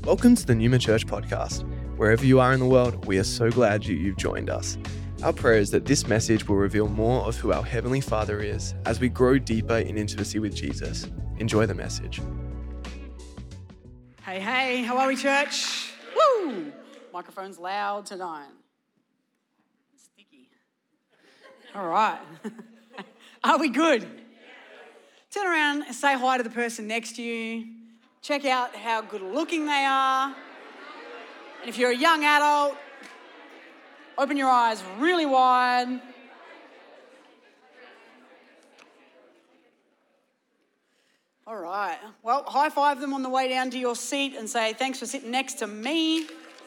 Welcome to the Newman Church podcast. Wherever you are in the world, we are so glad you've joined us. Our prayer is that this message will reveal more of who our Heavenly Father is as we grow deeper in intimacy with Jesus. Enjoy the message. Hey, how are we, church? Woo! Microphone's loud tonight. Sticky. All right. Are we good? Turn around and say hi to the person next to you. Check out how good looking they are. And if you're a young adult, open your eyes really wide. All right. Well, high five them on the way down to your seat and say, thanks for sitting next to me.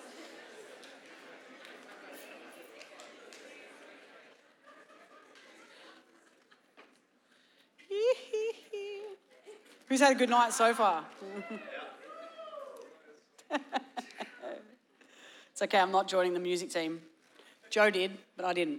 Who's had a good night so far? It's okay, I'm not joining the music team. Joe did, but I didn't.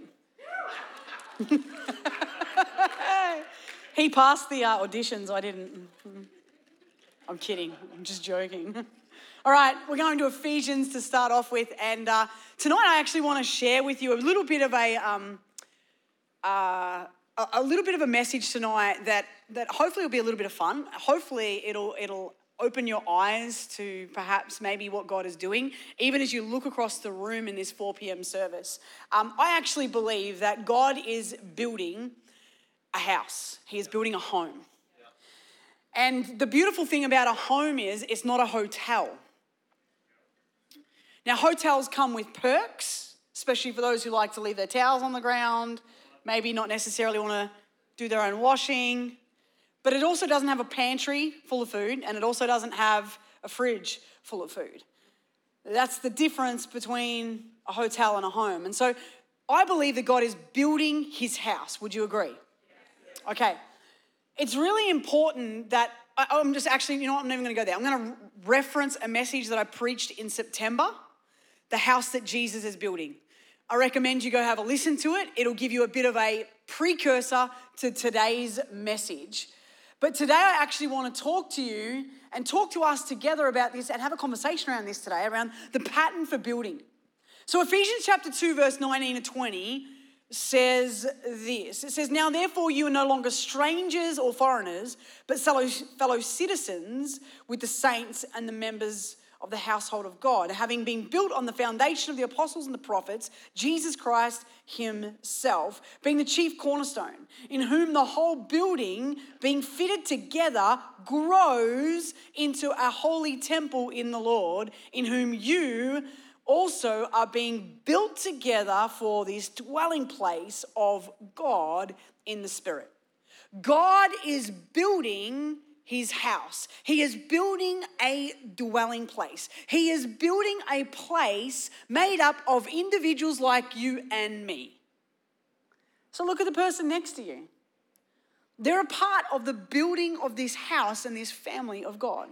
He passed the auditions, I didn't. I'm kidding, I'm just joking. All right, we're going to Ephesians to start off with, and tonight I actually want to share with you a little bit of a message tonight that hopefully will be a little bit of fun. Hopefully it'll open your eyes to perhaps maybe what God is doing, even as you look across the room in this 4 p.m. service. I actually believe that God is building a house. He is building a home. And the beautiful thing about a home is it's not a hotel. Now, hotels come with perks, especially for those who like to leave their towels on the ground, maybe not necessarily want to do their own washing. But it also doesn't have a pantry full of food, and it also doesn't have a fridge full of food. That's the difference between a hotel and a home. And so I believe that God is building his house. Would you agree? Okay. It's really important that I'm just actually, I'm not even going to go there. I'm going to reference a message that I preached in September, the house that Jesus is building. I recommend you go have a listen to it. It'll give you a bit of a precursor to today's message. But today I actually want to talk to you and talk to us together about this and have a conversation around this today, around the pattern for building. So Ephesians chapter 2, verse 19 to 20 says this. It says, "Now therefore you are no longer strangers or foreigners, but fellow citizens with the saints and the members of the household of God, having been built on the foundation of the apostles and the prophets, Jesus Christ himself, being the chief cornerstone, in whom the whole building, being fitted together, grows into a holy temple in the Lord, in whom you also are being built together for this dwelling place of God in the Spirit." God is building his house. He is building a dwelling place. He is building a place made up of individuals like you and me. So look at the person next to you. They're a part of the building of this house and this family of God.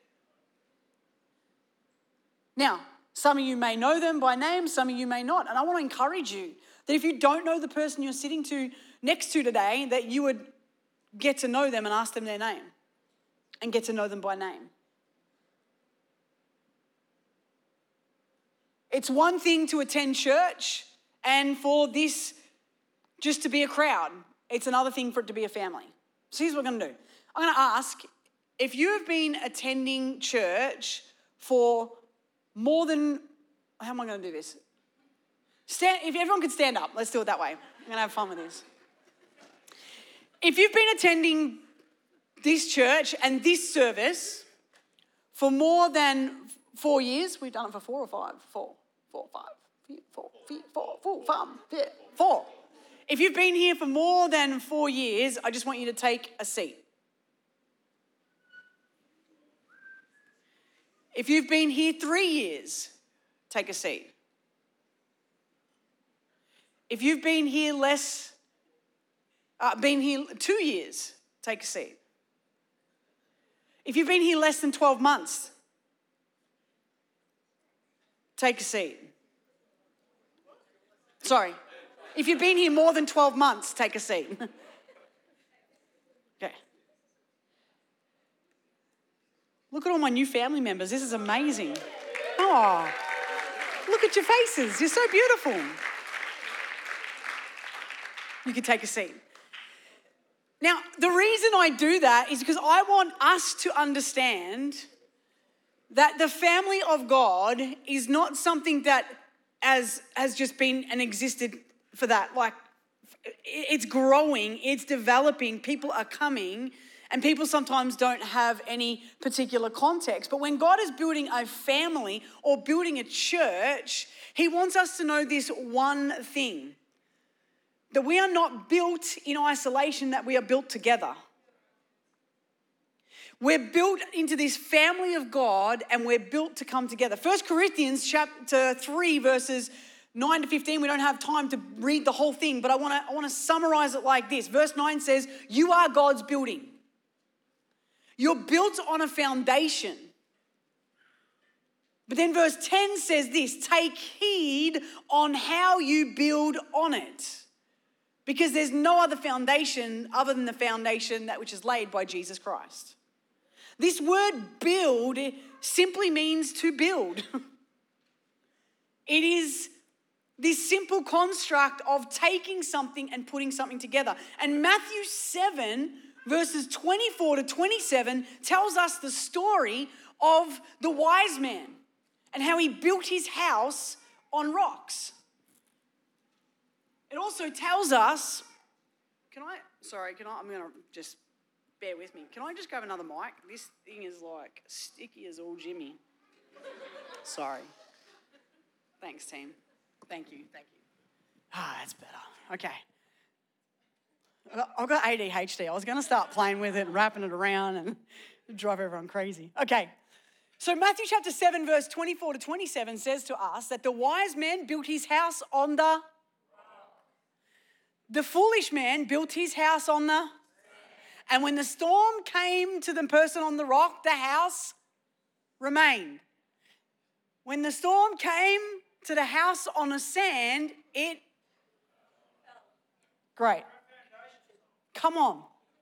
Now, some of you may know them by name, some of you may not. And I want to encourage you that if you don't know the person you're sitting next to today, that you would get to know them and ask them their name and get to know them by name. It's one thing to attend church and for this just to be a crowd. It's another thing for it to be a family. So here's what I'm going to do. I'm going to ask, if you have been attending church for more than, how am I going to do this? If everyone could stand up, let's do it that way. I'm going to have fun with this. If you've been attending this church and this service for more than 4 years, we've done it for 4 or 5? 4. If you've been here for more than 4 years, I just want you to take a seat. If you've been here 3 years, take a seat. If you've been here 2 years, take a seat. If you've been here less than 12 months, take a seat. Sorry. If you've been here more than 12 months, take a seat. Okay. Look at all my new family members. This is amazing. Oh, look at your faces. You're so beautiful. You can take a seat. Now, the reason I do that is because I want us to understand that the family of God is not something that has just been and existed for that. Like, it's growing, it's developing, people are coming, and people sometimes don't have any particular context. But when God is building a family or building a church, he wants us to know this one thing: that we are not built in isolation, that we are built together. We're built into this family of God, and we're built to come together. 1 Corinthians chapter 3, verses 9 to 15, we don't have time to read the whole thing, but I want to summarize it like this. Verse 9 says, you are God's building. You're built on a foundation. But then verse 10 says this: take heed on how you build on it, because there's no other foundation other than the foundation that which is laid by Jesus Christ. This word build simply means to build. It is this simple construct of taking something and putting something together. And Matthew 7, verses 24 to 27 tells us the story of the wise man and how he built his house on rocks. It also tells us, I'm going to just bear with me. Can I just grab another mic? This thing is like sticky as all Jimmy. Sorry. Thanks, team. Thank you. That's better. Okay. I've got ADHD. I was going to start playing with it and wrapping it around and drive everyone crazy. Okay. So Matthew chapter 7, verse 24 to 27 says to us that the wise man built his house on the foolish man built his house on and when the storm came to the person on the rock, the house remained. When the storm came to the house on the sand, great. Come on.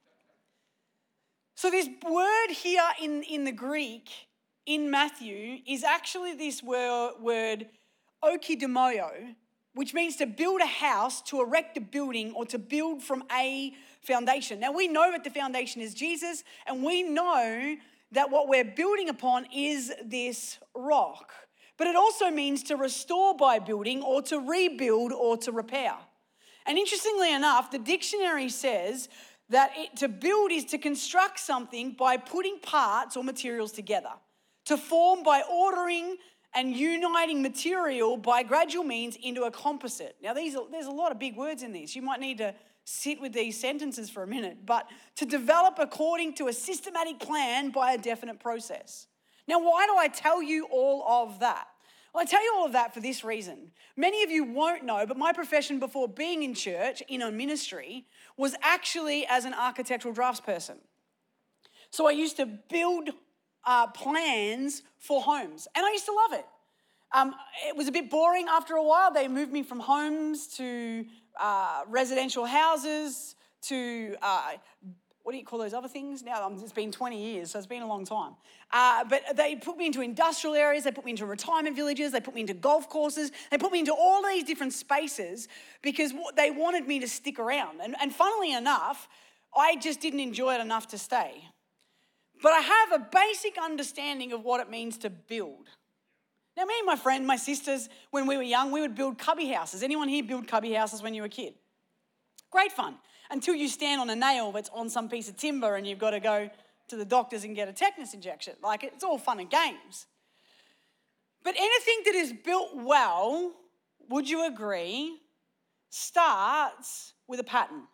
So this word here in the Greek, in Matthew, is actually this word oikodomio, which means to build a house, to erect a building, or to build from a foundation. Now, we know that the foundation is Jesus, and we know that what we're building upon is this rock. But it also means to restore by building, or to rebuild, or to repair. And interestingly enough, the dictionary says that to build is to construct something by putting parts or materials together, to form by ordering and uniting material by gradual means into a composite. Now, there's a lot of big words in this. You might need to sit with these sentences for a minute. But to develop according to a systematic plan by a definite process. Now, why do I tell you all of that? Well, I tell you all of that for this reason. Many of you won't know, but my profession before being in church, in a ministry, was actually as an architectural draftsperson. So I used to build plans for homes, and I used to love it. It was a bit boring after a while. They moved me from homes to residential houses to, what do you call those other things? Now, it's been 20 years, so it's been a long time. But they put me into industrial areas, they put me into retirement villages, they put me into golf courses, they put me into all these different spaces because they wanted me to stick around. And funnily enough, I just didn't enjoy it enough to stay. But I have a basic understanding of what it means to build. Now, me and my friend, my sisters, when we were young, we would build cubby houses. Anyone here build cubby houses when you were a kid? Great fun. Until you stand on a nail that's on some piece of timber and you've got to go to the doctors and get a tetanus injection. Like, it's all fun and games. But anything that is built well, would you agree, starts with a pattern.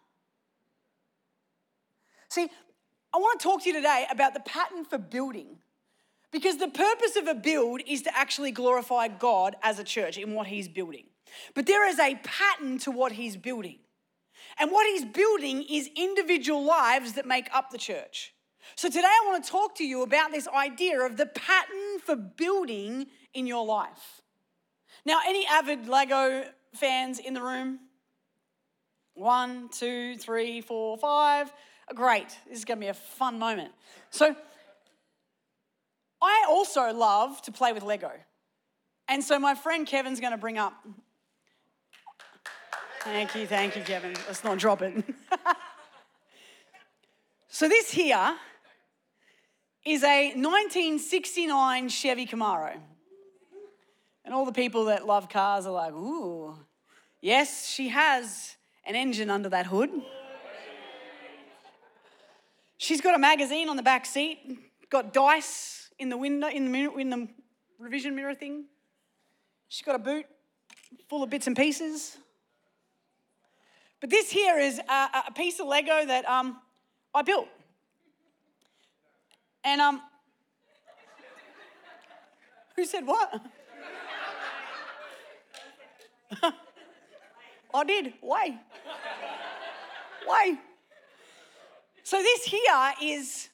See, I want to talk to you today about the pattern for building, because the purpose of a build is to actually glorify God as a church in what he's building. But there is a pattern to what he's building. And what he's building is individual lives that make up the church. So today I want to talk to you about this idea of the pattern for building in your life. Now, any avid Lego fans in the room? 1, 2, 3, 4, 5. Great. This is going to be a fun moment. So I also love to play with Lego. And so my friend Kevin's going to bring up. Thank you, Kevin. Let's not drop it. So this here is a 1969 Chevy Camaro. And all the people that love cars are like, ooh. Yes, she has an engine under that hood. She's got a magazine on the back seat, got dice in the window, in the revision mirror thing. She's got a boot full of bits and pieces. But this here is a piece of Lego that I built. And who said what? I did. Why? So this here is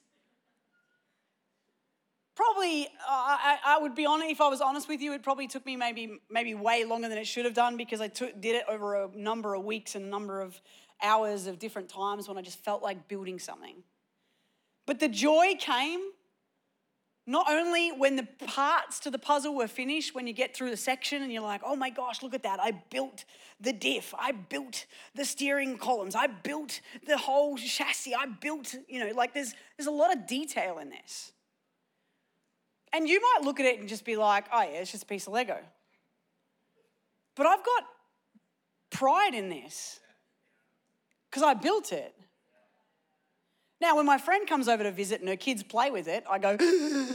probably, I would be honest, if I was honest with you, it probably took me maybe way longer than it should have done, because I did it over a number of weeks and a number of hours of different times when I just felt like building something. But the joy came not only when the parts to the puzzle were finished, when you get through the section and you're like, oh my gosh, look at that. I built the diff. I built the steering columns. I built the whole chassis. I built, like there's a lot of detail in this. And you might look at it and just be like, oh yeah, it's just a piece of Lego. But I've got pride in this because I built it. Now, when my friend comes over to visit and her kids play with it, I go,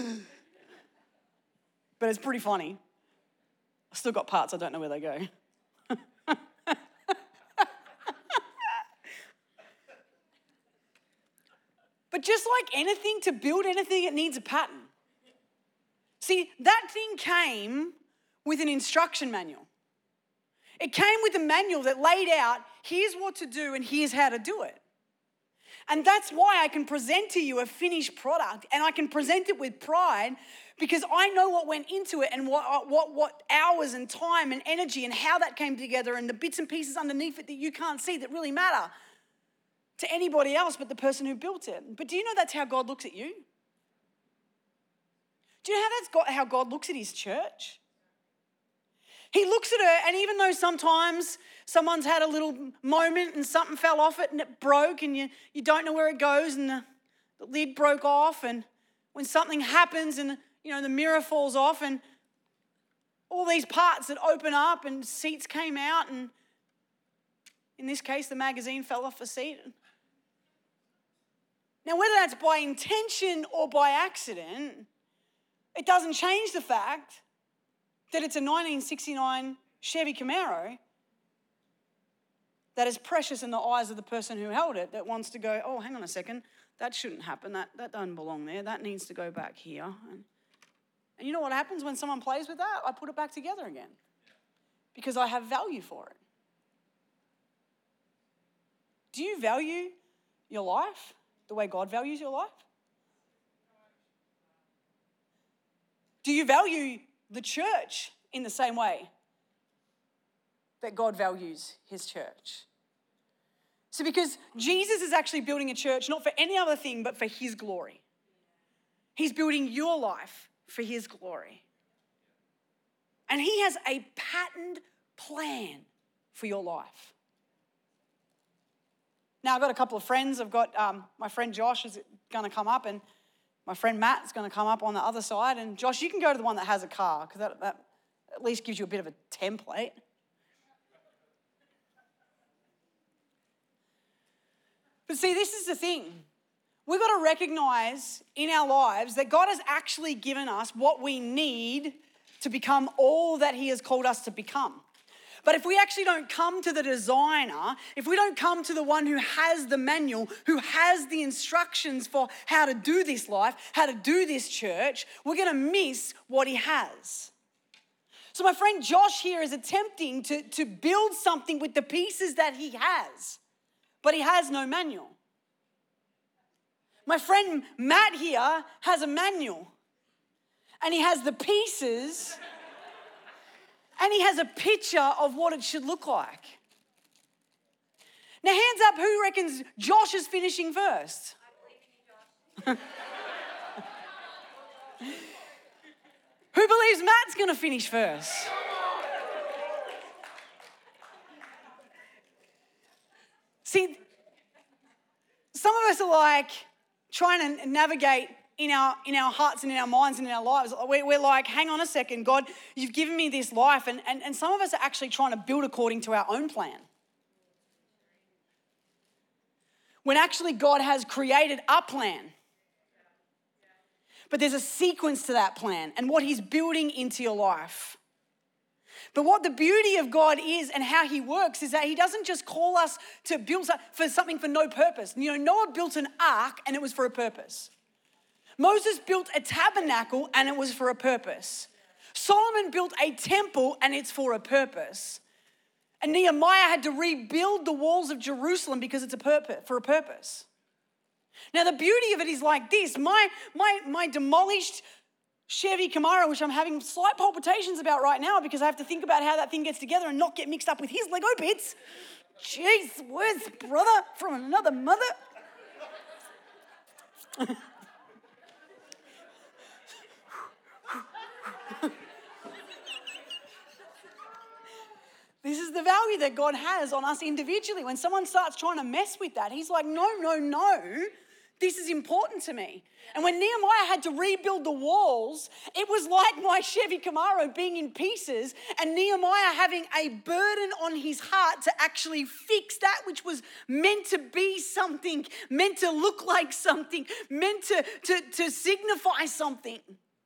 but it's pretty funny. I've still got parts, I don't know where they go. But just like anything, to build anything, it needs a pattern. See, that thing came with an instruction manual. It came with a manual that laid out, here's what to do and here's how to do it. And that's why I can present to you a finished product, and I can present it with pride, because I know what went into it and what hours and time and energy and how that came together, and the bits and pieces underneath it that you can't see that really matter to anybody else but the person who built it. But do you know that's how God looks at you? Do you know how God looks at his church? He looks at her, and even though sometimes someone's had a little moment and something fell off it and it broke and you don't know where it goes and the lid broke off, and when something happens and the mirror falls off and all these parts that open up and seats came out, and in this case the magazine fell off the seat. Now, whether that's by intention or by accident, it doesn't change the fact that it's a 1969 Chevy Camaro that is precious in the eyes of the person who held it, that wants to go, oh, hang on a second, that shouldn't happen, that doesn't belong there, that needs to go back here. And you know what happens when someone plays with that? I put it back together again because I have value for it. Do you value your life the way God values your life? Do you value the church in the same way that God values his church? So because Jesus is actually building a church not for any other thing but for his glory. He's building your life for his glory. And he has a patterned plan for your life. Now, I've got a couple of friends. I've got my friend Josh is going to come up, and my friend Matt's going to come up on the other side. And Josh, you can go to the one that has a car, because that at least gives you a bit of a template. But see, this is the thing. We've got to recognize in our lives that God has actually given us what we need to become all that he has called us to become. But if we actually don't come to the designer, if we don't come to the one who has the manual, who has the instructions for how to do this life, how to do this church, we're going to miss what he has. So my friend Josh here is attempting to build something with the pieces that he has, but he has no manual. My friend Matt here has a manual, and he has the pieces, and he has a picture of what it should look like. Now, hands up, who reckons Josh is finishing first? I believe in you, Josh. believes Matt's going to finish first? See, some of us are like trying to navigate in our hearts and in our minds and in our lives. We're like, hang on a second, God, you've given me this life. And some of us are actually trying to build according to our own plan. When actually God has created a plan. But there's a sequence to that plan and what he's building into your life. But what the beauty of God is and how he works is that he doesn't just call us to build for something for no purpose. You know, Noah built an ark and it was for a purpose. Moses built a tabernacle and it was for a purpose. Solomon built a temple and it's for a purpose. And Nehemiah had to rebuild the walls of Jerusalem because it's for a purpose. Now the beauty of it is like this. My demolished Chevy Camaro, which I'm having slight palpitations about right now because I have to think about how that thing gets together and not get mixed up with his Lego bits. Jeez, where's brother from another mother? This is the value that God has on us individually. When someone starts trying to mess with that, he's like, no. This is important to me. And when Nehemiah had to rebuild the walls, it was like my Chevy Camaro being in pieces and Nehemiah having a burden on his heart to actually fix that which was meant to be something, meant to look like something, meant to signify something.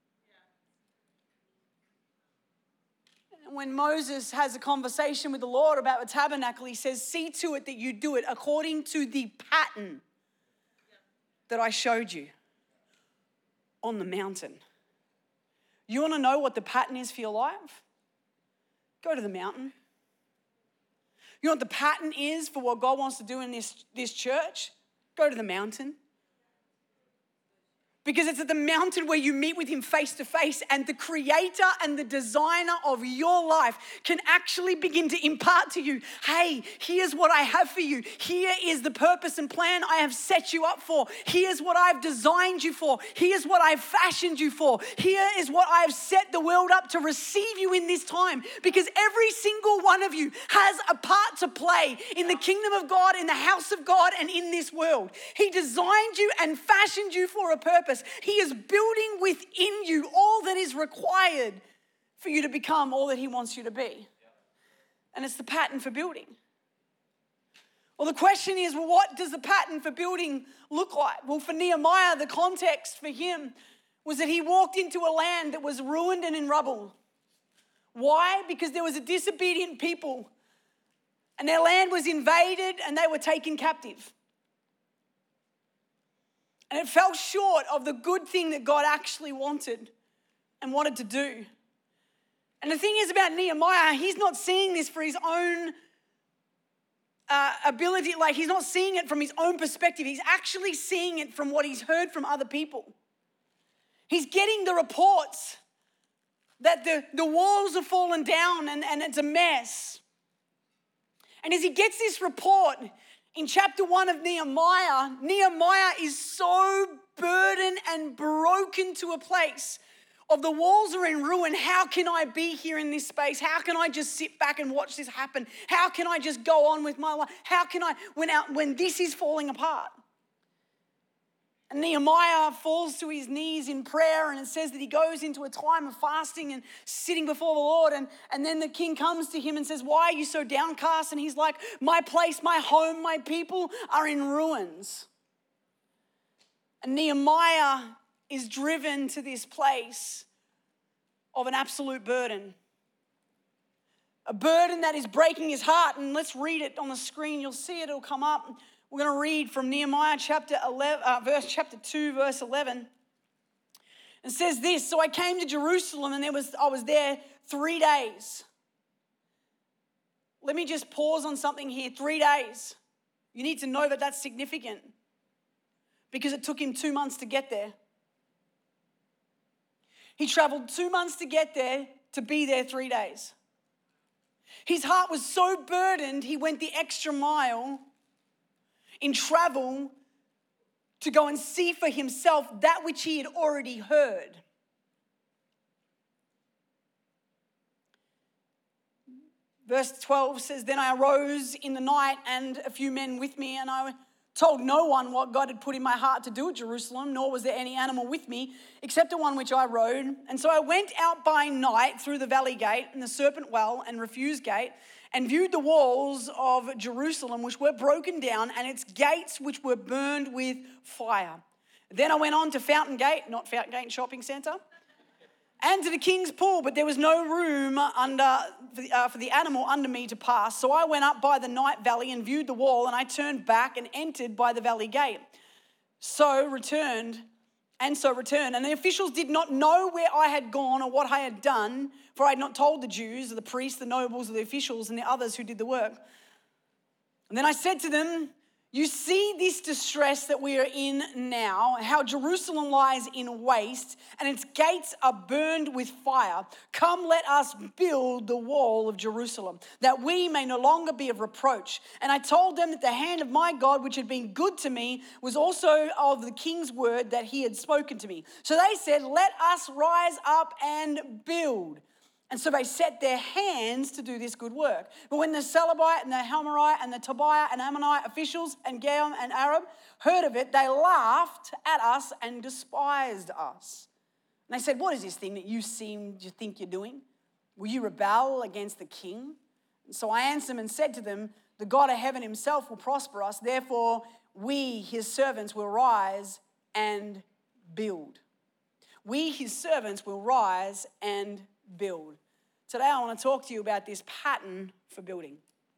When Moses has a conversation with the Lord about the tabernacle, he says, see to it that you do it according to the pattern that I showed you on the mountain. You want to know what the pattern is for your life? Go to the mountain. You know what the pattern is for what God wants to do in this church? Go to the mountain. Because it's at the mountain where you meet with him face to face and the creator and the designer of your life can actually begin to impart to you, hey, here's what I have for you. Here is the purpose and plan I have set you up for. Here's what I've designed you for. Here's what I've fashioned you for. Here is what I've set the world up to receive you in this time. Because every single one of you has a part to play in the kingdom of God, in the house of God, and in this world. He designed you and fashioned you for a purpose. He is building within you all that is required for you to become all that he wants you to be. And it's the pattern for building. Well, the question is, well, what does the pattern for building look like? Well, for Nehemiah, the context for him was that he walked into a land that was ruined and in rubble. Why? Because there was a disobedient people and their land was invaded and they were taken captive. And it fell short of the good thing that God actually wanted and wanted to do. And the thing is about Nehemiah, he's not seeing this for his own ability. Like, he's not seeing it from his own perspective. He's actually seeing it from what he's heard from other people. He's getting the reports that the walls have fallen down and it's a mess. And as he gets this report, in chapter 1 of Nehemiah is so burdened and broken to a place of the walls are in ruin. How can I be here in this space? How can I just sit back and watch this happen? How can I just go on with my life? How can I, when this is falling apart? And Nehemiah falls to his knees in prayer, and it says that he goes into a time of fasting and sitting before the Lord. And then the king comes to him and says, why are you so downcast? And he's like, my place, my home, my people are in ruins. And Nehemiah is driven to this place of an absolute burden. A burden that is breaking his heart. And let's read it on the screen. You'll see it, it'll come up. We're going to read from Nehemiah chapter 2, verse 11. It says this, so I came to Jerusalem and I was there 3 days. Let me just pause on something here. 3 days. You need to know that that's significant because it took him 2 months to get there. He traveled 2 months to get there, to be there 3 days. His heart was so burdened, he went the extra mile in travel to go and see for himself that which he had already heard. Verse 12 says, "Then I arose in the night and a few men with me, and I told no one what God had put in my heart to do at Jerusalem, nor was there any animal with me, except the one which I rode. And so I went out by night through the valley gate and the serpent well and refuse gate, and viewed the walls of Jerusalem, which were broken down, and its gates which were burned with fire. Then I went on to Fountain Gate," not Fountain Gate Shopping Centre, "and to the King's Pool, but there was no room for the animal under me to pass. So I went up by the night valley and viewed the wall, and I turned back and entered by the valley gate. So returned. And the officials did not know where I had gone or what I had done, for I had not told the Jews, or the priests, the nobles, or the officials, and the others who did the work. And then I said to them, 'You see this distress that we are in now, how Jerusalem lies in waste and its gates are burned with fire. Come, let us build the wall of Jerusalem, that we may no longer be of reproach.' And I told them that the hand of my God, which had been good to me, was also of the king's word that he had spoken to me. So they said, 'Let us rise up and build.' And so they set their hands to do this good work. But when the Calebite and the Hamarite and the Tobiah and Ammonite officials and Gam and Arab heard of it, they laughed at us and despised us. And they said, 'What is this thing that you seem to think you're doing? Will you rebel against the king?' And so I answered them and said to them, 'The God of heaven himself will prosper us. Therefore, we, his servants, will rise and build.'" We, his servants, will rise and build. Today I want to talk to you about this pattern for building.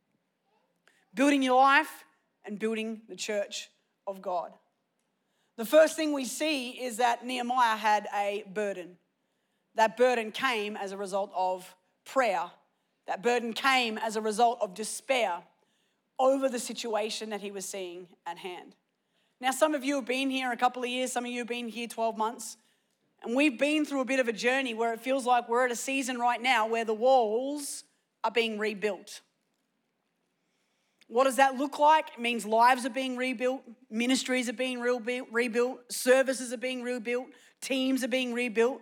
Building your life and building the church of God. The first thing we see is that Nehemiah had a burden. That burden came as a result of prayer. That burden came as a result of despair over the situation that he was seeing at hand. Now, some of you have been here a couple of years, some of you have been here 12 months. And we've been through a bit of a journey where it feels like we're at a season right now where the walls are being rebuilt. What does that look like? It means lives are being rebuilt, ministries are being rebuilt, services are being rebuilt, teams are being rebuilt.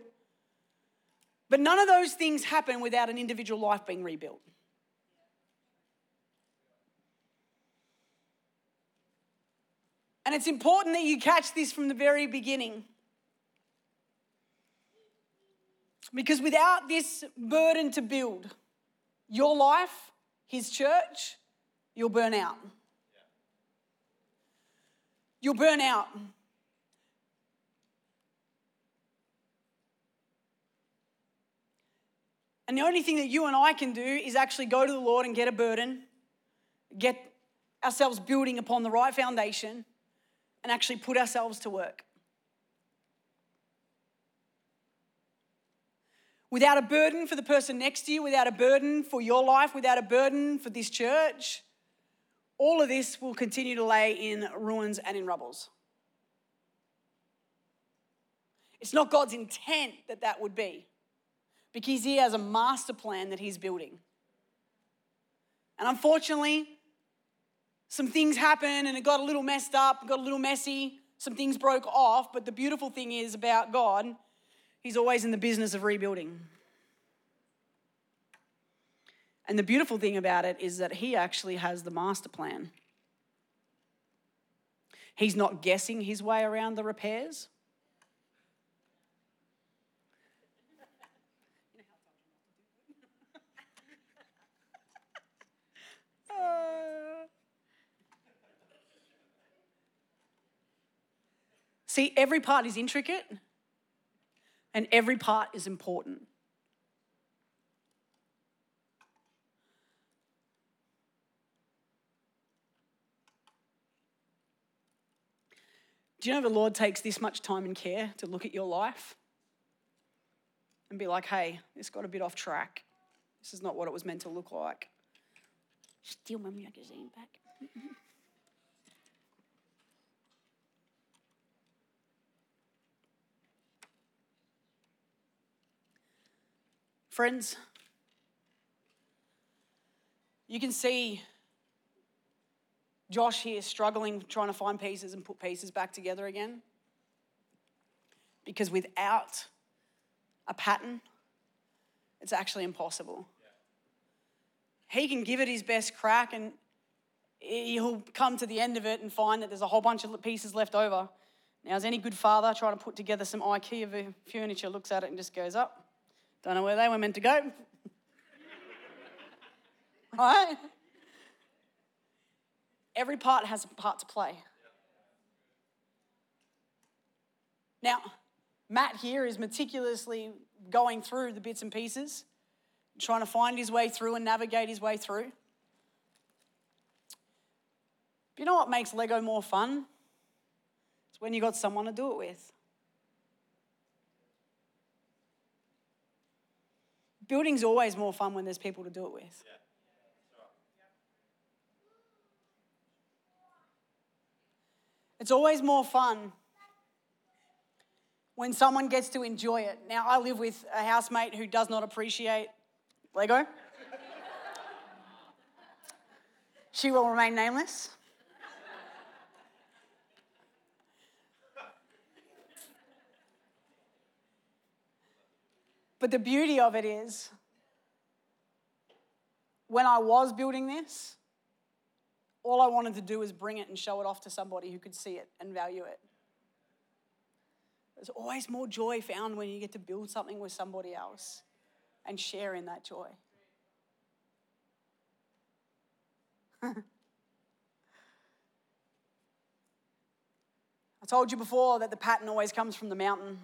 But none of those things happen without an individual life being rebuilt. And it's important that you catch this from the very beginning. Because without this burden to build your life, his church, you'll burn out. You'll burn out. And the only thing that you and I can do is actually go to the Lord and get a burden, get ourselves building upon the right foundation, and actually put ourselves to work. Without a burden for the person next to you, without a burden for your life, without a burden for this church, all of this will continue to lay in ruins and in rubbles. It's not God's intent that that would be, because he has a master plan that he's building. And unfortunately, some things happened and it got a little messed up, got a little messy, some things broke off, but the beautiful thing is about God, he's always in the business of rebuilding. And the beautiful thing about it is that he actually has the master plan. He's not guessing his way around the repairs. See, every part is intricate and every part is important. Do you know the Lord takes this much time and care to look at your life and be like, hey, this got a bit off track. This is not what it was meant to look like. Steal my magazine back. Friends, you can see Josh here struggling, trying to find pieces and put pieces back together again. Because without a pattern, it's actually impossible. he can give it his best crack and he'll come to the end of it and find that there's a whole bunch of pieces left over. Now, as any good father trying to put together some IKEA furniture looks at it and just goes, up. Don't know where they were meant to go. Right? Every part has a part to play. Now, Matt here is meticulously going through the bits and pieces, trying to find his way through and navigate his way through. But you know what makes Lego more fun? It's when you got someone to do it with. Building's always more fun when there's people to do it with. It's always more fun when someone gets to enjoy it. Now, I live with a housemate who does not appreciate Lego. She will remain nameless. But the beauty of it is, when I was building this, all I wanted to do was bring it and show it off to somebody who could see it and value it. There's always more joy found when you get to build something with somebody else and share in that joy. I told you before that the pattern always comes from the mountain.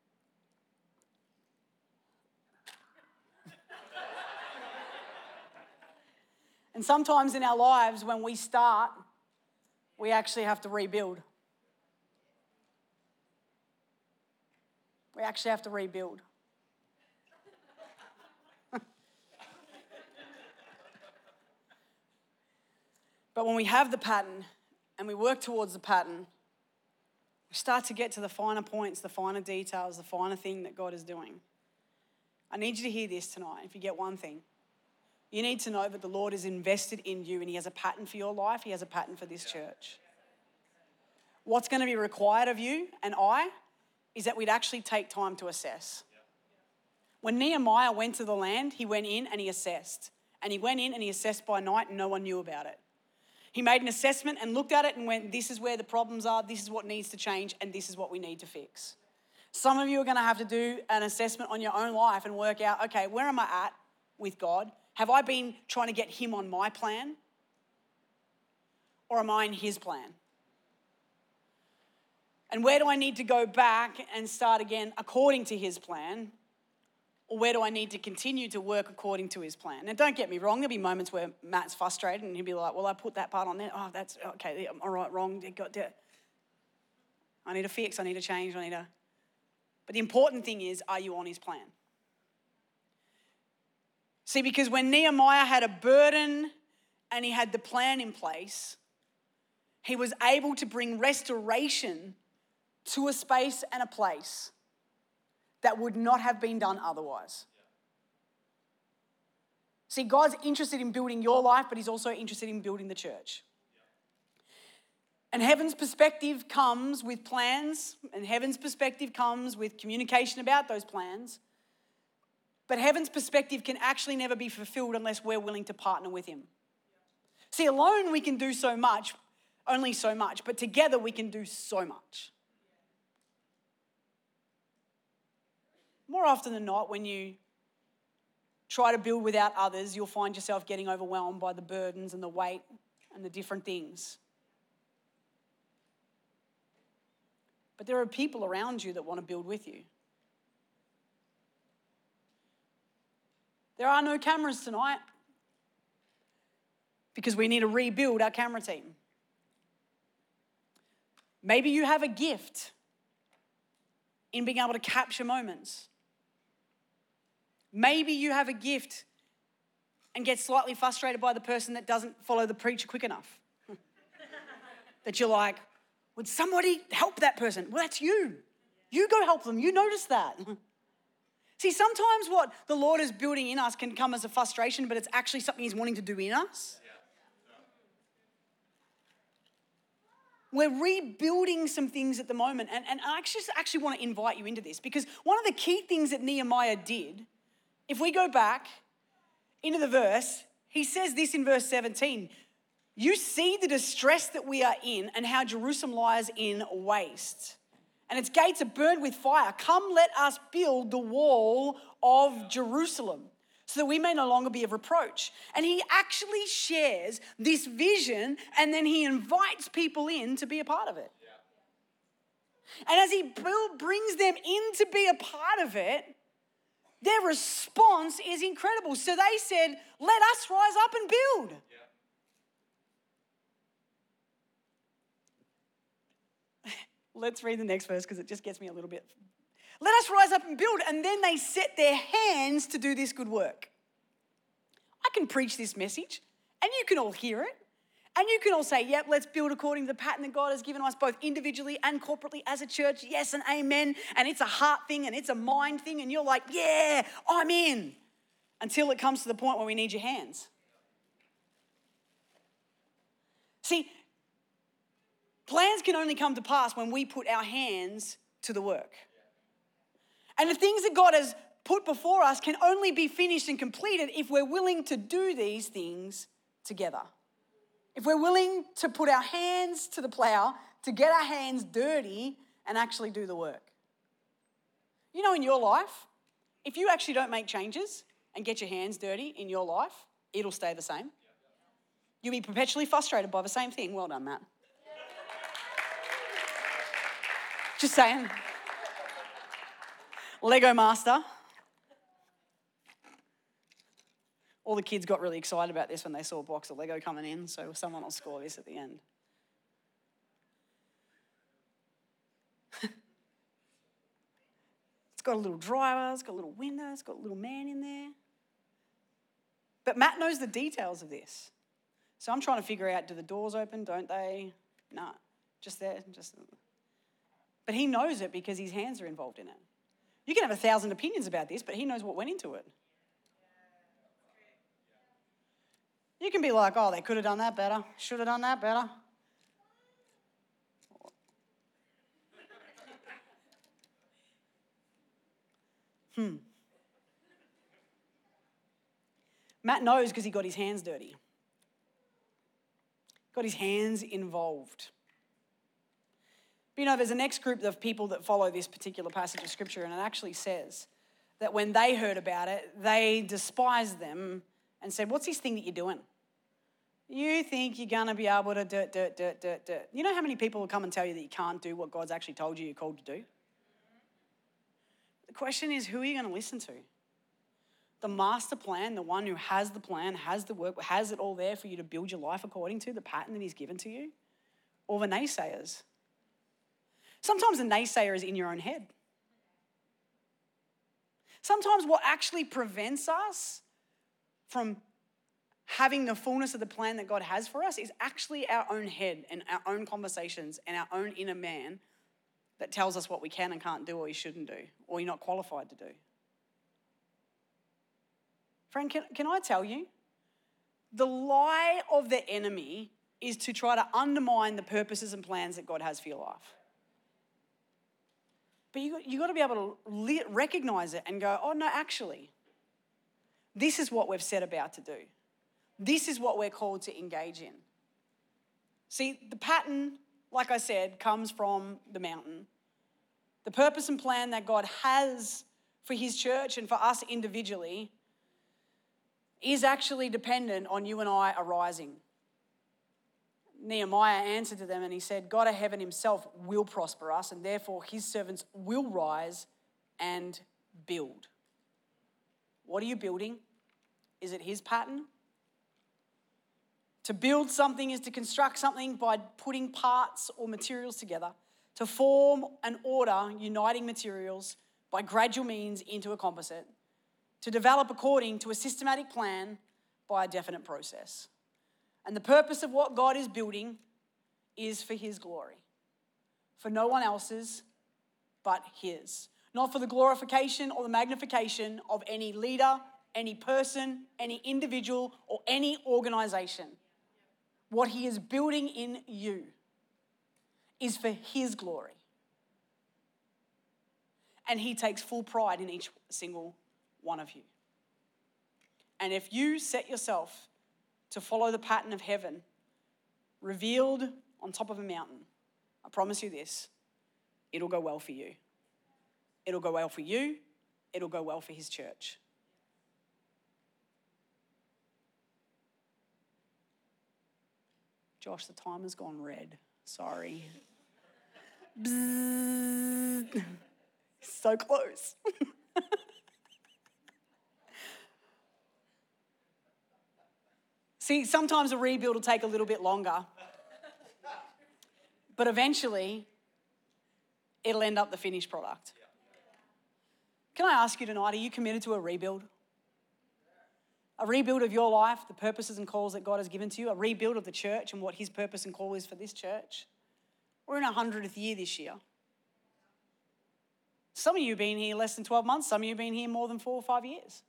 And sometimes in our lives, when we start, we actually have to rebuild. We actually have to rebuild. But when we have the pattern and we work towards the pattern, we start to get to the finer points, the finer details, the finer thing that God is doing. I need you to hear this tonight, if you get one thing. You need to know that the Lord is invested in you and he has a pattern for your life. He has a pattern for this church. What's going to be required of you and I is that we'd actually take time to assess. When Nehemiah went to the land, he went in and he assessed. And he went in and he assessed by night and no one knew about it. He made an assessment and looked at it and went, this is where the problems are, this is what needs to change, and this is what we need to fix. Some of you are going to have to do an assessment on your own life and work out, okay, where am I at with God? Have I been trying to get him on my plan? Or am I in his plan? And where do I need to go back and start again according to his plan? Or where do I need to continue to work according to his plan? And don't get me wrong, there'll be moments where Matt's frustrated and he'll be like, well, I put that part on there. Oh, that's okay, all right, wrong. I need to fix, I need to change, But the important thing is, are you on his plan? See, because when Nehemiah had a burden and he had the plan in place, he was able to bring restoration to a space and a place that would not have been done otherwise. See, God's interested in building your life, but he's also interested in building the church. And heaven's perspective comes with plans, and heaven's perspective comes with communication about those plans. But heaven's perspective can actually never be fulfilled unless we're willing to partner with him. See, alone we can do so much, only so much, but together we can do so much. More often than not, when you try to build without others, you'll find yourself getting overwhelmed by the burdens and the weight and the different things. But there are people around you that want to build with you. There are no cameras tonight because we need to rebuild our camera team. Maybe you have a gift in being able to capture moments. Maybe you have a gift and get slightly frustrated by the person that doesn't follow the preacher quick enough. That you're like, would somebody help that person? Well, that's you. You go help them. You notice that. See, sometimes what the Lord is building in us can come as a frustration, but it's actually something he's wanting to do in us. We're rebuilding some things at the moment. And I actually want to invite you into this, because one of the key things that Nehemiah did, if we go back into the verse, he says this in verse 17. You see the distress that we are in and how Jerusalem lies in waste. And its gates are burned with fire. Come, let us build the wall of Jerusalem so that we may no longer be of reproach. And he actually shares this vision and then he invites people in to be a part of it. And as he brings them in to be a part of it, their response is incredible. So they said, let us rise up and build. Let's read the next verse because it just gets me a little bit. Let us rise up and build. And then they set their hands to do this good work. I can preach this message and you can all hear it. And you can all say, yep, let's build according to the pattern that God has given us both individually and corporately as a church. Yes and amen. And it's a heart thing and it's a mind thing. And you're like, yeah, I'm in. Until it comes to the point where we need your hands. See, plans can only come to pass when we put our hands to the work. And the things that God has put before us can only be finished and completed if we're willing to do these things together. If we're willing to put our hands to the plow, to get our hands dirty and actually do the work. You know, in your life, if you actually don't make changes and get your hands dirty in your life, it'll stay the same. You'll be perpetually frustrated by the same thing. Well done, Matt. Just saying. Lego Master. All the kids got really excited about this when they saw a box of Lego coming in, so someone will score this at the end. It's got a little driver, it's got a little window, it's got a little man in there. But Matt knows the details of this. So I'm trying to figure out, do the doors open, don't they? No, just there. But he knows it because his hands are involved in it. You can have 1,000 opinions about this, but he knows what went into it. You can be like, oh, they could have done that better, should have done that better. Matt knows because he got his hands dirty. Got his hands involved. But you know, there's a next group of people that follow this particular passage of scripture, and it actually says that when they heard about it, they despised them and said, what's this thing that you're doing? You think you're going to be able to do. You know how many people will come and tell you that you can't do what God's actually told you you're called to do? The question is, who are you going to listen to? The master plan, the one who has the plan, has the work, has it all there for you to build your life according to the pattern that he's given to you? Or the naysayers? Sometimes the naysayer is in your own head. Sometimes what actually prevents us from having the fullness of the plan that God has for us is actually our own head and our own conversations and our own inner man that tells us what we can and can't do or you shouldn't do or you're not qualified to do. Friend, can I tell you? The lie of the enemy is to try to undermine the purposes and plans that God has for your life. But you got to be able to recognize it and go, oh no, actually, this is what we've set about to do. This is what we're called to engage in. See, the pattern, like I said, comes from the mountain. The purpose and plan that God has for his church and for us individually is actually dependent on you and I arising. Nehemiah answered to them and he said, God of heaven himself will prosper us and therefore his servants will rise and build. What are you building? Is it his pattern? To build something is to construct something by putting parts or materials together, to form and order uniting materials by gradual means into a composite, to develop according to a systematic plan by a definite process. And the purpose of what God is building is for his glory, for no one else's but his. Not for the glorification or the magnification of any leader, any person, any individual, or any organization. What he is building in you is for his glory. And he takes full pride in each single one of you. And if you set yourself to follow the pattern of heaven revealed on top of a mountain, I promise you this, it'll go well for you. It'll go well for you. It'll go well for his church. Josh, the timer's gone red. Sorry. Bzzz. So close. See, sometimes a rebuild will take a little bit longer. But eventually, it'll end up the finished product. Can I ask you tonight, are you committed to a rebuild? A rebuild of your life, the purposes and calls that God has given to you, a rebuild of the church and what his purpose and call is for this church. We're in our 100th year this year. Some of you have been here less than 12 months. Some of you have been here more than 4 or 5 years.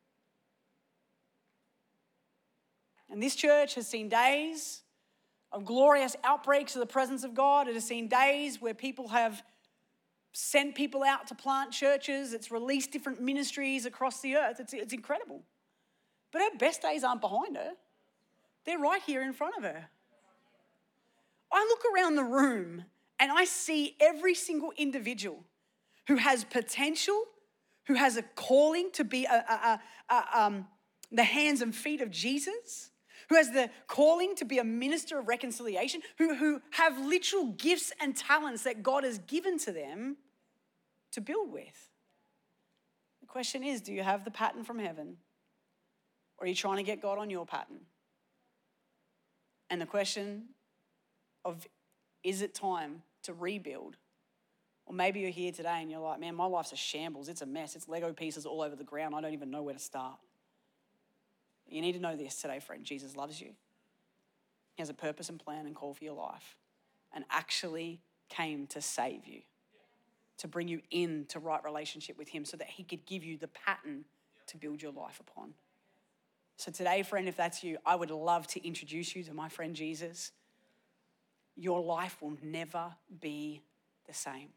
And this church has seen days of glorious outbreaks of the presence of God. It has seen days where people have sent people out to plant churches. It's released different ministries across the earth. It's incredible. But her best days aren't behind her. They're right here in front of her. I look around the room and I see every single individual who has potential, who has a calling to be the hands and feet of Jesus, who has the calling to be a minister of reconciliation, who have literal gifts and talents that God has given to them to build with. The question is, do you have the pattern from heaven? Or are you trying to get God on your pattern? And the question of, is it time to rebuild? Or maybe you're here today and you're like, man, my life's a shambles. It's a mess. It's Lego pieces all over the ground. I don't even know where to start. You need to know this today, friend. Jesus loves you. He has a purpose and plan and call for your life, and actually came to save you, to bring you into right relationship with him so that he could give you the pattern to build your life upon. So today, friend, if that's you, I would love to introduce you to my friend Jesus. Your life will never be the same.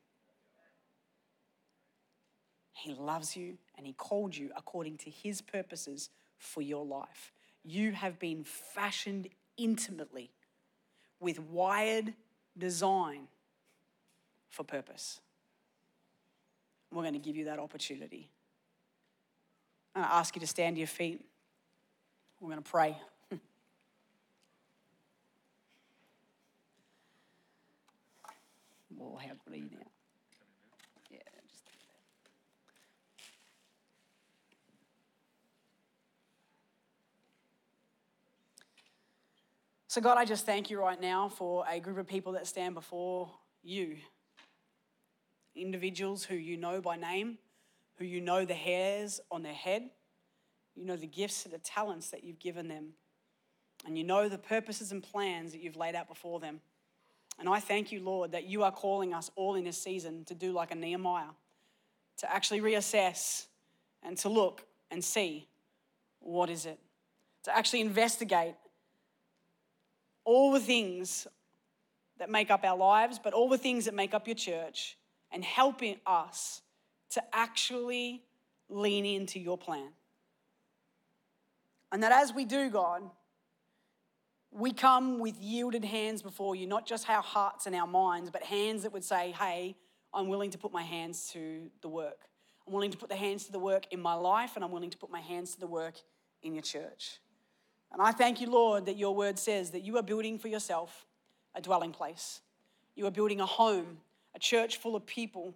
He loves you and he called you according to his purposes for your life. You have been fashioned intimately with wired design for purpose. We're going to give you that opportunity. I'm going to ask you to stand to your feet. We're going to pray. Oh, how good are you now? Yeah, just So God, I just thank you right now for a group of people that stand before you. Individuals who you know by name, who you know the hairs on their head, you know the gifts and the talents that you've given them, and you know the purposes and plans that you've laid out before them. And I thank you, Lord, that you are calling us all in this season to do like a Nehemiah, to actually reassess and to look and see what is it, to actually investigate all the things that make up our lives, but all the things that make up your church, and helping us to actually lean into your plan. And that as we do, God, we come with yielded hands before you, not just our hearts and our minds, but hands that would say, hey, I'm willing to put my hands to the work. I'm willing to put the hands to the work in my life, and I'm willing to put my hands to the work in your church. And I thank you, Lord, that your word says that you are building for yourself a dwelling place. You are building a home, a church full of people,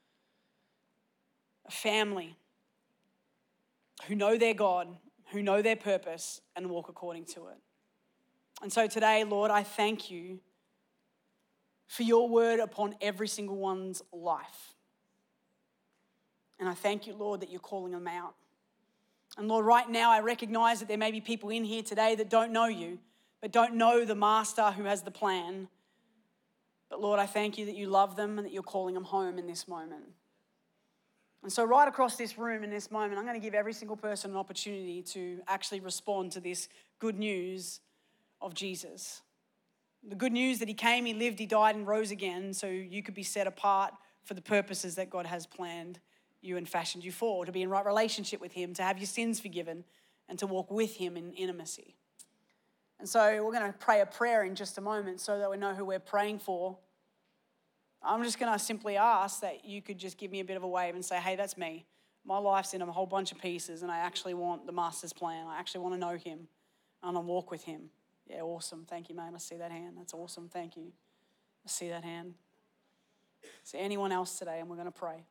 a family who know their God, who know their purpose, and walk according to it. And so today, Lord, I thank you for your word upon every single one's life. And I thank you, Lord, that you're calling them out. And Lord, right now I recognize that there may be people in here today that don't know you, but don't know the master who has the plan. But Lord, I thank you that you love them and that you're calling them home in this moment. And so right across this room in this moment, I'm going to give every single person an opportunity to actually respond to this good news of Jesus. The good news that he came, he lived, he died, and rose again so you could be set apart for the purposes that God has planned you and fashioned you for, to be in right relationship with him, to have your sins forgiven, and to walk with him in intimacy. And so we're going to pray a prayer in just a moment so that we know who we're praying for. I'm just going to simply ask that you could just give me a bit of a wave and say, hey, that's me. My life's in a whole bunch of pieces and I actually want the master's plan. I actually want to know him. I want to walk with him. Yeah, awesome. Thank you, man. I see that hand. That's awesome. Thank you. I see that hand. Is there anyone else today? And we're going to pray.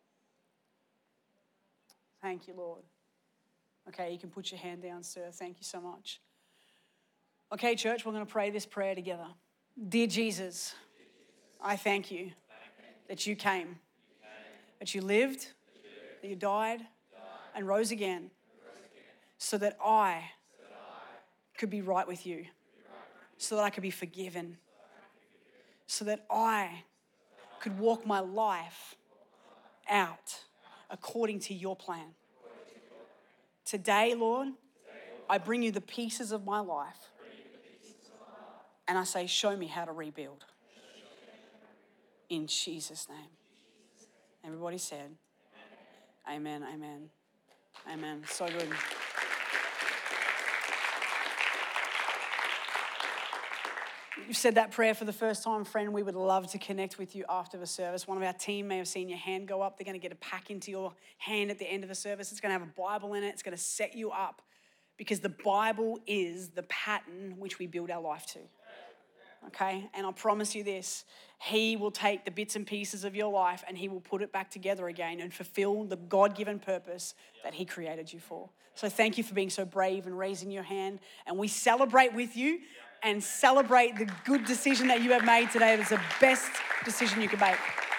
Thank you, Lord. Okay, you can put your hand down, sir. Thank you so much. Okay, church, we're going to pray this prayer together. Dear Jesus, I thank you that you came, that you lived, that you died and rose again so that I could be right with you, so that I could be forgiven, so that I could walk my life out according to your plan. Today, Lord, I bring you the pieces of my life and I say, show me how to rebuild. In Jesus' name. Everybody said, amen, amen, amen. So good. You've said that prayer for the first time, friend. We would love to connect with you after the service. One of our team may have seen your hand go up. They're going to get a pack into your hand at the end of the service. It's going to have a Bible in it. It's going to set you up because the Bible is the pattern which we build our life to. Okay? And I promise you this, he will take the bits and pieces of your life and he will put it back together again and fulfill the God-given purpose that he created you for. So thank you for being so brave and raising your hand. And we celebrate with you and celebrate the good decision that you have made today. It's the best decision you could make.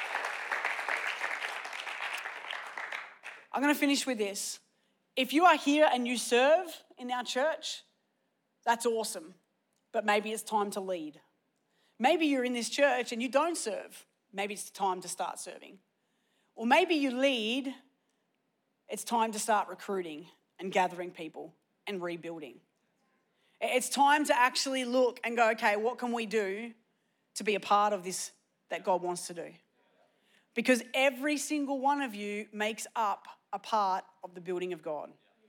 I'm going to finish with this. If you are here and you serve in our church, that's awesome. But maybe it's time to lead. Maybe you're in this church and you don't serve. Maybe it's time to start serving. Or maybe you lead, it's time to start recruiting and gathering people and rebuilding. It's time to actually look and go, okay, what can we do to be a part of this that God wants to do? Because every single one of you makes up a part of the building of God.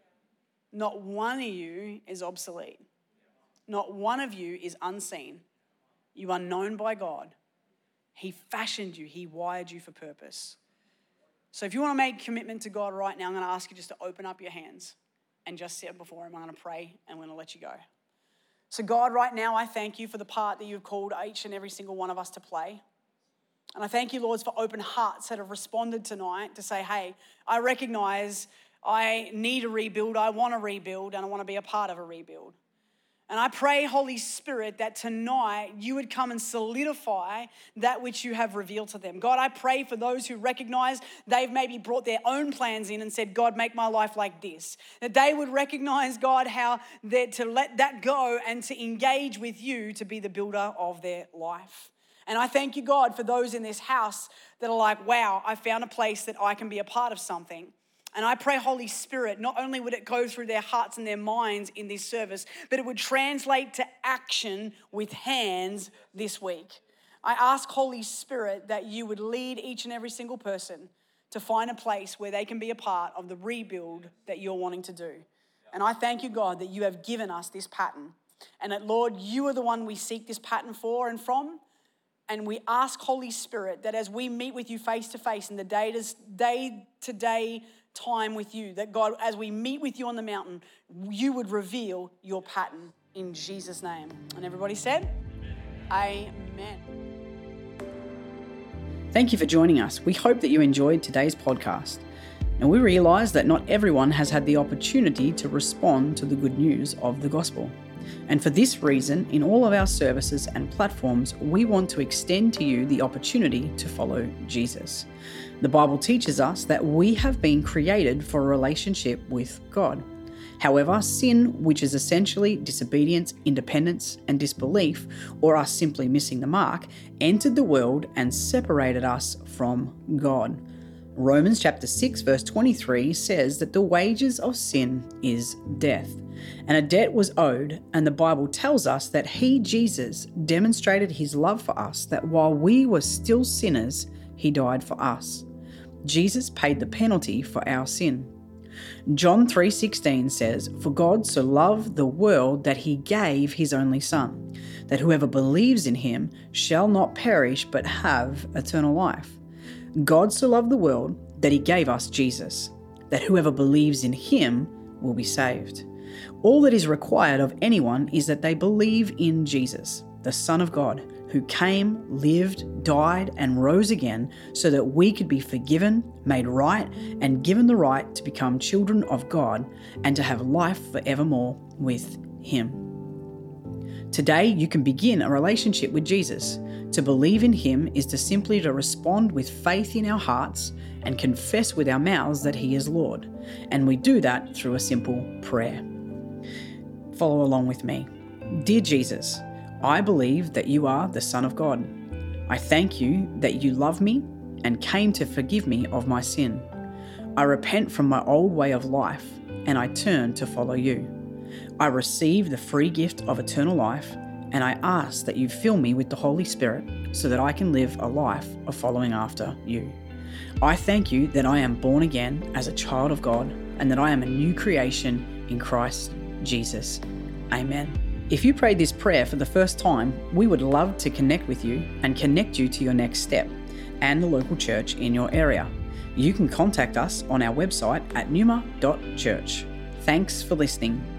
Not one of you is obsolete. Not one of you is unseen. You are known by God. He fashioned you. He wired you for purpose. So if you want to make a commitment to God right now, I'm going to ask you just to open up your hands and just sit before him. I'm going to pray and we're going to let you go. So God, right now, I thank you for the part that you've called each and every single one of us to play. And I thank you, Lord, for open hearts that have responded tonight to say, hey, I recognize I need a rebuild, I want to rebuild, and I want to be a part of a rebuild. And I pray, Holy Spirit, that tonight you would come and solidify that which you have revealed to them. God, I pray for those who recognize they've maybe brought their own plans in and said, God, make my life like this. That they would recognize, God, how they're to let that go and to engage with you to be the builder of their life. And I thank you, God, for those in this house that are like, wow, I found a place that I can be a part of something. And I pray, Holy Spirit, not only would it go through their hearts and their minds in this service, but it would translate to action with hands this week. I ask, Holy Spirit, that you would lead each and every single person to find a place where they can be a part of the rebuild that you're wanting to do. And I thank you, God, that you have given us this pattern. And that, Lord, you are the one we seek this pattern for and from. And we ask, Holy Spirit, that as we meet with you face to face in the day-to-day time with you, that God, as we meet with you on the mountain, you would reveal your pattern in Jesus' name. And everybody said, Amen. Thank you for joining us. We hope that you enjoyed today's podcast. And we realize that not everyone has had the opportunity to respond to the good news of the gospel. And for this reason, in all of our services and platforms, we want to extend to you the opportunity to follow Jesus. The Bible teaches us that we have been created for a relationship with God. However, sin, which is essentially disobedience, independence, and disbelief, or us simply missing the mark, entered the world and separated us from God. Romans chapter 6 verse 23 says that the wages of sin is death. And a debt was owed, and the Bible tells us that he, Jesus, demonstrated his love for us, that while we were still sinners, he died for us. Jesus paid the penalty for our sin. John 3:16 says, "For God so loved the world that he gave his only Son, that whoever believes in him shall not perish but have eternal life." God so loved the world that he gave us Jesus, that whoever believes in him will be saved. All that is required of anyone is that they believe in Jesus, the Son of God, who came, lived, died, and rose again so that we could be forgiven, made right, and given the right to become children of God and to have life forevermore with him. Today, you can begin a relationship with Jesus. To believe in him is to simply respond with faith in our hearts and confess with our mouths that he is Lord. And we do that through a simple prayer. Follow along with me. Dear Jesus, I believe that you are the Son of God. I thank you that you love me and came to forgive me of my sin. I repent from my old way of life and I turn to follow you. I receive the free gift of eternal life and I ask that you fill me with the Holy Spirit so that I can live a life of following after you. I thank you that I am born again as a child of God and that I am a new creation in Christ Jesus. Amen. If you prayed this prayer for the first time, we would love to connect with you and connect you to your next step and the local church in your area. You can contact us on our website at numa.church. Thanks for listening.